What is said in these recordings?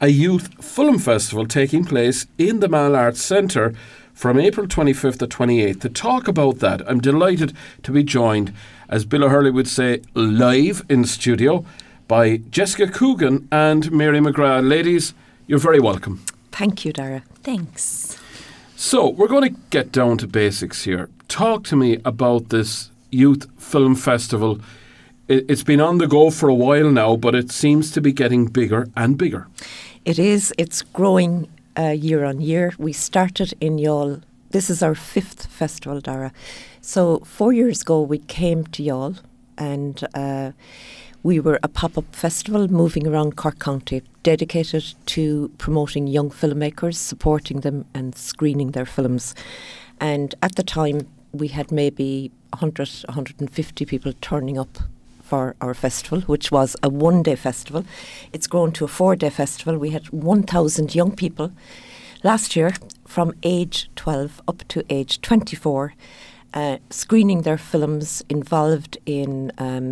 a youth film festival taking place in the Mall Arts Centre from April 25th to 28th. To talk about that, I'm delighted to be joined, as Bill O'Hurley would say, live in studio by Jessica Coogan and Mary McGrath. Ladies, you're very welcome. Thank you, Dara. Thanks. So, we're going to get down to basics here. Talk to me about this youth film festival. It's been on the go for a while now, but it seems to be getting bigger and bigger. It is. It's growing year on year. We started in Youghal. This is our 5th festival, Dara. So 4 years ago, we came to Youghal and we were a pop-up festival moving around Cork County, dedicated to promoting young filmmakers, supporting them and screening their films. And at the time, we had maybe 100, 150 people turning up for our festival, which was a one-day festival. It's grown to a 4-day festival. We had 1,000 young people last year from age 12 up to age 24, screening their films, involved in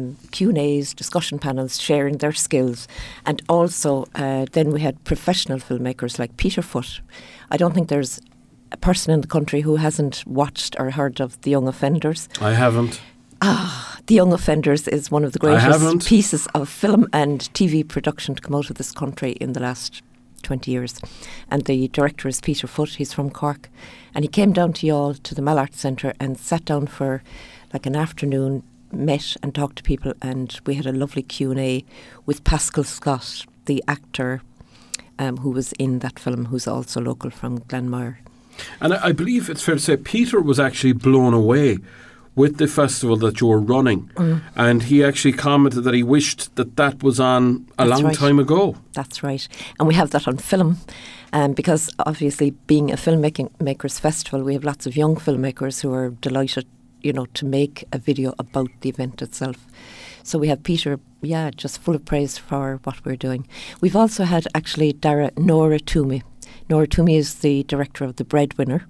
Q&As, discussion panels, sharing their skills. And also then we had professional filmmakers like Peter Foot. I don't think there's a person in the country who hasn't watched or heard of The Young Offenders. I haven't. The Young Offenders is one of the greatest pieces of film and TV production to come out of this country in the last 20 years. And the director is Peter Foot. He's from Cork. And he came down to Youghal, to the Mall Arts Centre, and sat down for like an afternoon, met and talked to people. And we had a lovely Q&A with Pascal Scott, the actor who was in that film, who's also local from Glenmire. And I believe it's fair to say Peter was actually blown away with the festival that you were running. And he actually commented that he wished that was on a long time ago. That's right. And we have that on film because obviously being a filmmakers festival, we have lots of young filmmakers who are delighted, to make a video about the event itself. So we have Peter, just full of praise for what we're doing. We've also had actually Nora Toomey. Nora Toomey is the director of The Breadwinner,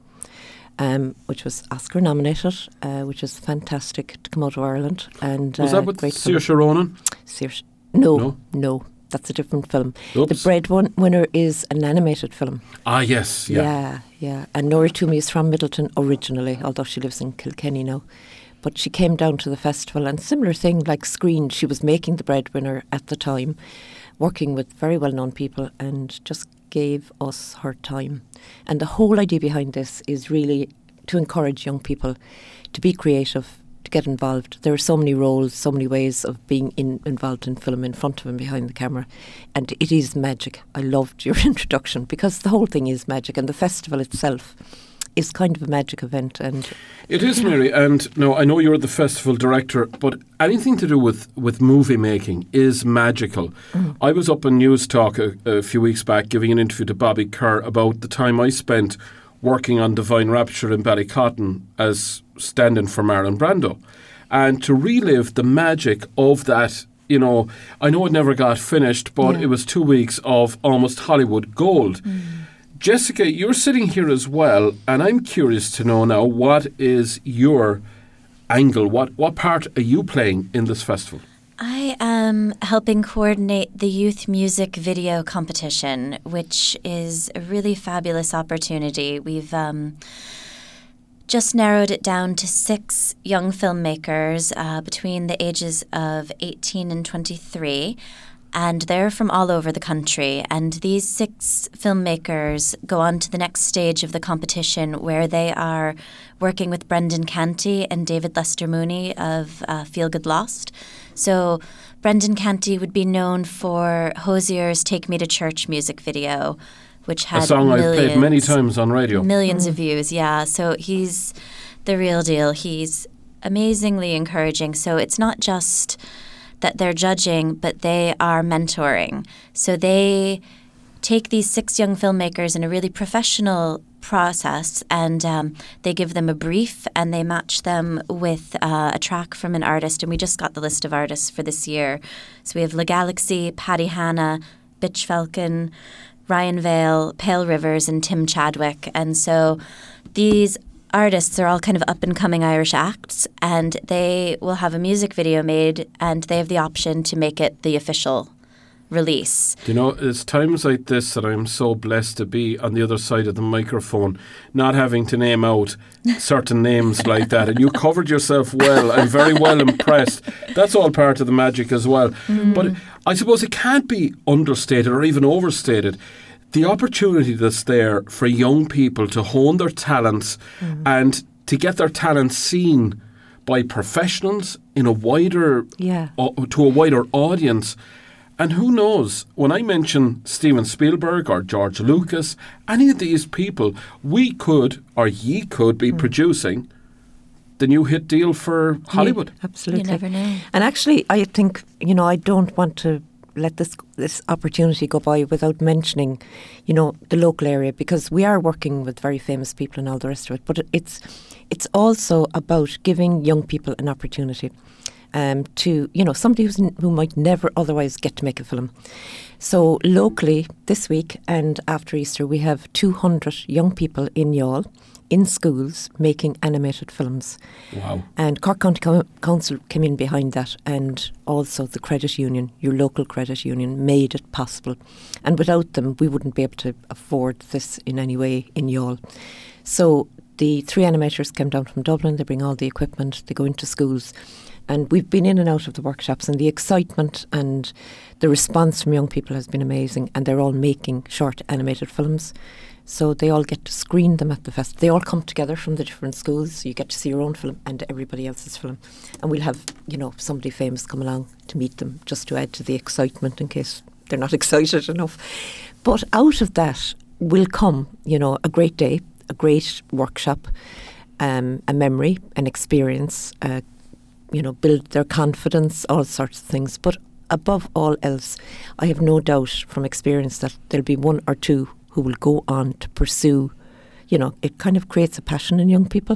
which was Oscar nominated, which is fantastic to come out of Ireland. And was that with Saoirse Ronan? No, that's a different film. Oops. The Breadwinner is an animated film. Ah, yes, yeah. And Nora Toomey is from Middleton originally, although she lives in Kilkenny now. But she came down to the festival, and similar thing, like screened. She was making The Breadwinner at the time, working with very well-known people, and just gave us her time. And the whole idea behind this is really to encourage young people to be creative, to get involved. There are so many roles, so many ways of being involved in film, in front of and behind the camera. And it is magic. I loved your introduction because the whole thing is magic, and the festival itself is kind of a magic event. And it is, Mary. And no, I know you're the festival director, but anything to do with movie making is magical. I was up on News Talk a few weeks back giving an interview to Bobby Kerr about the time I spent working on Divine Rapture in Ballycotton as stand-in for Marlon Brando. And to relive the magic of that, I know it never got finished, but it was 2 weeks of almost Hollywood gold. Jessica, you're sitting here as well, and I'm curious to know now, what is your angle? What part are you playing in this festival? I am helping coordinate the youth music video competition, which is a really fabulous opportunity. We've just narrowed it down to 6 young filmmakers between the ages of 18 and 23. And they're from all over the country. And these 6 filmmakers go on to the next stage of the competition, where they are working with Brendan Canty and David Lester Mooney of Feel Good Lost. So Brendan Canty would be known for Hosier's Take Me to Church music video, which had a song I've played many times on radio. Millions of views, yeah. So he's the real deal. He's amazingly encouraging. So it's not just that they're judging, but they are mentoring. So they take these 6 young filmmakers in a really professional process, and they give them a brief, and they match them with a track from an artist. And we just got the list of artists for this year. So we have La Galaxy, Paddy Hanna, Bitch Falcon, Ryan Vale, Pale Rivers, and Tim Chadwick. And so these artists are all kind of up-and-coming Irish acts, and they will have a music video made, and they have the option to make it the official release. You know, it's times like this that I'm so blessed to be on the other side of the microphone, not having to name out certain names like that. And you covered yourself well. I'm very well impressed. That's all part of the magic as well. But I suppose it can't be understated or even overstated. The opportunity that's there for young people to hone their talents and to get their talents seen by professionals in a wider, to a wider audience. And who knows, when I mention Steven Spielberg or George Lucas, any of these people, we could, or ye could, be producing the new hit deal for Hollywood. Yeah, absolutely. You never know. And actually, I think, I don't want to let this opportunity go by without mentioning, the local area, because we are working with very famous people and all the rest of it. But it's also about giving young people an opportunity. To somebody who might never otherwise get to make a film. So locally this week and after Easter we have 200 young people in Youghal in schools making animated films. Wow. And Cork County Council came in behind that, and also the credit union, your local credit union, made it possible. And without them we wouldn't be able to afford this in any way in Youghal. So the 3 animators came down from Dublin, they bring all the equipment, they go into schools. And we've been in and out of the workshops, and the excitement and the response from young people has been amazing. And they're all making short animated films. So they all get to screen them at the festival. They all come together from the different schools. So you get to see your own film and everybody else's film. And we'll have, somebody famous come along to meet them, just to add to the excitement in case they're not excited enough. But out of that will come, a great day, a great workshop, a memory, an experience, build their confidence, all sorts of things. But above all else, I have no doubt from experience that there'll be 1 or 2 who will go on to pursue, it kind of creates a passion in young people.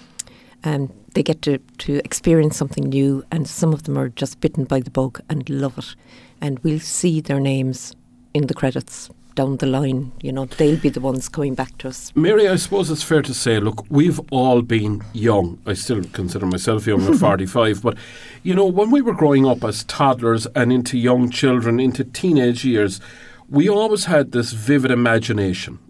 They get to experience something new, and some of them are just bitten by the bug and love it. And we'll see their names in the credits down the line. They'll be the ones coming back to us. Mary, I suppose it's fair to say, look, we've all been young. I still consider myself young at 45, but, when we were growing up as toddlers and into young children, into teenage years, we always had this vivid imagination.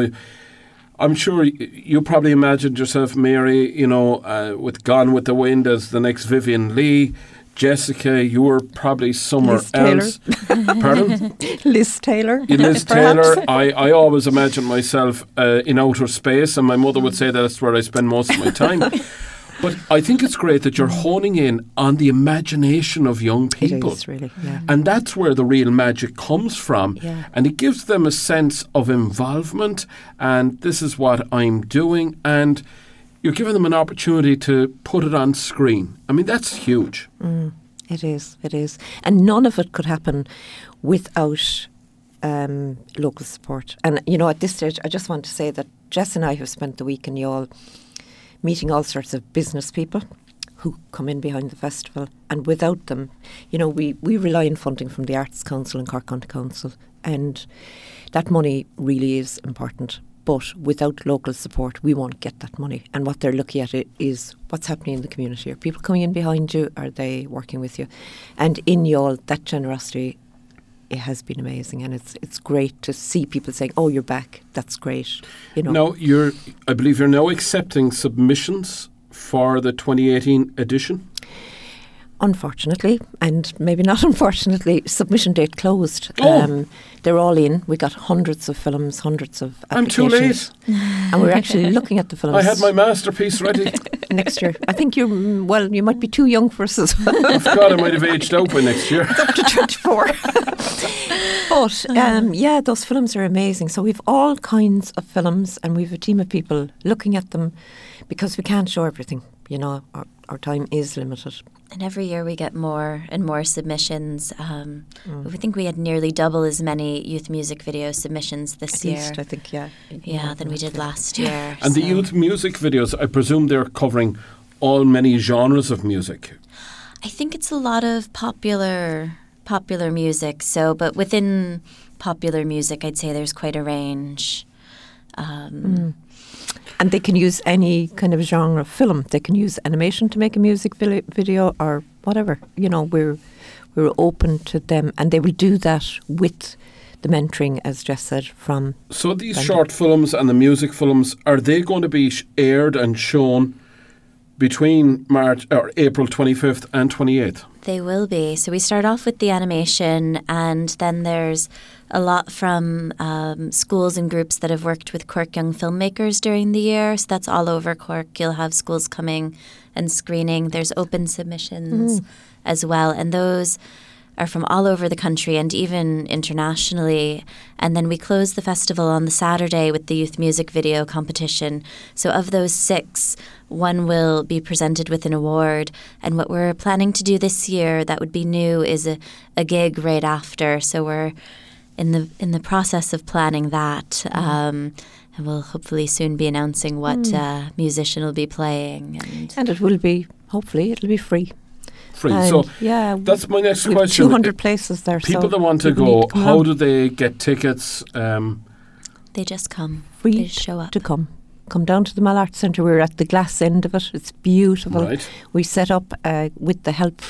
I'm sure you probably imagined yourself, Mary, with Gone with the Wind as the next Vivian Leigh. Jessica, you were probably somewhere else. Pardon? Liz Taylor. Liz Taylor. I always imagined myself in outer space, and my mother would say that's where I spend most of my time. But I think it's great that you're honing in on the imagination of young people. It is, really, yeah. And that's where the real magic comes from. Yeah. And it gives them a sense of involvement, and this is what I'm doing, and you're giving them an opportunity to put it on screen. I mean, that's huge. It is. And none of it could happen without local support. And, at this stage, I just want to say that Jess and I have spent the week in Youghal meeting all sorts of business people who come in behind the festival. And without them, we rely on funding from the Arts Council and Cork County Council. And that money really is important. But without local support, we won't get that money. And what they're looking at is what's happening in the community. Are people coming in behind you? Are they working with you? And in Youghal, that generosity, it has been amazing. And it's great to see people saying, "Oh, you're back. That's great." Now, I believe you're now accepting submissions for the 2018 edition. Unfortunately, and maybe not unfortunately, submission date closed. They're all in. We got hundreds of films, hundreds of applications. I'm too late. And we're actually looking at the films. I had my masterpiece ready. Next year. I think you might be too young for us as well. I forgot I might have aged out by next year. It's up to 24. But, those films are amazing. So we've all kinds of films, and we've a team of people looking at them because we can't show everything. Our time is limited. And every year we get more and more submissions. We think we had nearly double as many youth music video submissions this year. At least, I think, yeah. Yeah, than we did last year. And the youth music videos, I presume they're covering many genres of music. I think it's a lot of popular music. So, but within popular music, I'd say there's quite a range. And they can use any kind of genre of film. They can use animation to make a music video or whatever. We're we're open to them, and they will do that with the mentoring, as Jess said, from. So these short films and the music films, are they going to be aired and shown between April 25th and 28th? They will be. So we start off with the animation, and then there's a lot from schools and groups that have worked with Cork Young Filmmakers during the year. So that's all over Cork. You'll have schools coming and screening. There's open submissions as well, and those are from all over the country and even internationally. And then we close the festival on the Saturday with the youth music video competition. So of those 6, 1 will be presented with an award. And what we're planning to do this year that would be new is a gig right after. So we're in the process of planning that. And we'll hopefully soon be announcing what musician will be playing. And it will be, hopefully, it'll be free. And so that's my next question. 200 places there. People so that want to go, how do they get tickets? They just come. Free they just show up. to come. Come down to the Mall Arts Centre. We're at the glass end of it. It's beautiful. Right. We set up with the help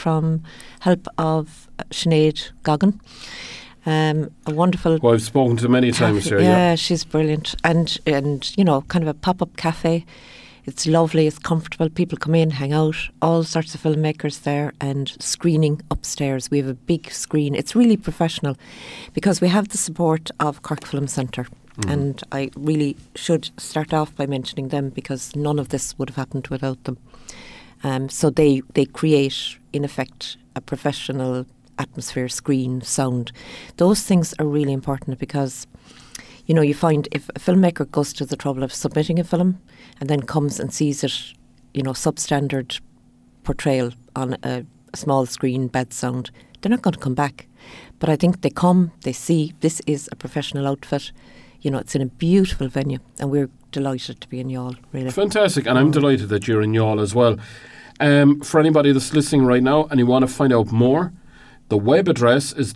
of Sinead Goggin. A wonderful. Who I've spoken to many times here. Yeah, she's brilliant, and kind of a pop-up cafe. It's lovely, it's comfortable. People come in, hang out, all sorts of filmmakers there, and screening upstairs. We have a big screen. It's really professional because we have the support of Cork Film Centre. And I really should start off by mentioning them because none of this would have happened without them. So they create, in effect, a professional atmosphere, screen, sound. Those things are really important because you find if a filmmaker goes to the trouble of submitting a film and then comes and sees it, substandard portrayal on a small screen, bad sound, they're not going to come back. But I think they come, they see this is a professional outfit. It's in a beautiful venue, and we're delighted to be in Youghal, really. Fantastic, and I'm delighted that you're in Youghal as well. For anybody that's listening right now and you want to find out more, the web address is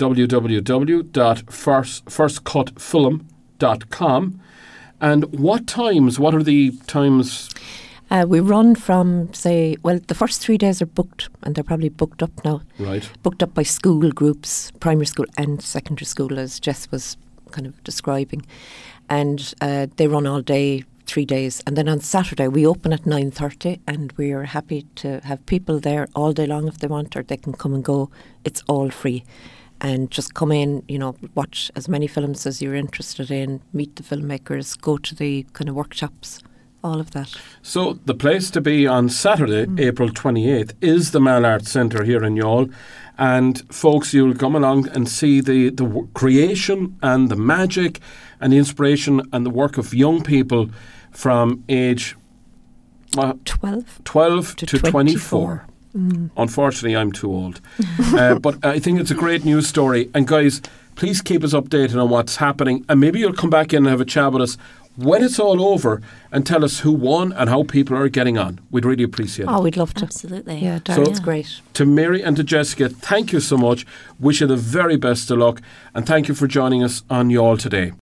www.firstcutfilm.com. And what are the times? We run from, the first 3 days are booked, and they're probably booked up now. Right. Booked up by school groups, primary school and secondary school, as Jess was kind of describing. And they run all day, 3 days. And then on Saturday, we open at 9:30, and we are happy to have people there all day long if they want, or they can come and go. It's all free. And just come in, watch as many films as you're interested in, meet the filmmakers, go to the kind of workshops, all of that. So the place to be on Saturday, April 28th, is the Mall Arts Centre here in Youghal. And folks, you'll come along and see the creation and the magic and the inspiration and the work of young people from age 12 to 24. Unfortunately, I'm too old. But I think it's a great news story. And guys, please keep us updated on what's happening. And maybe you'll come back in and have a chat with us when it's all over and tell us who won and how people are getting on. We'd really appreciate it. Oh, we'd love to. Absolutely. Yeah, Darren's great. To Mary and to Jessica, thank you so much. Wish you the very best of luck. And thank you for joining us on Youghal today.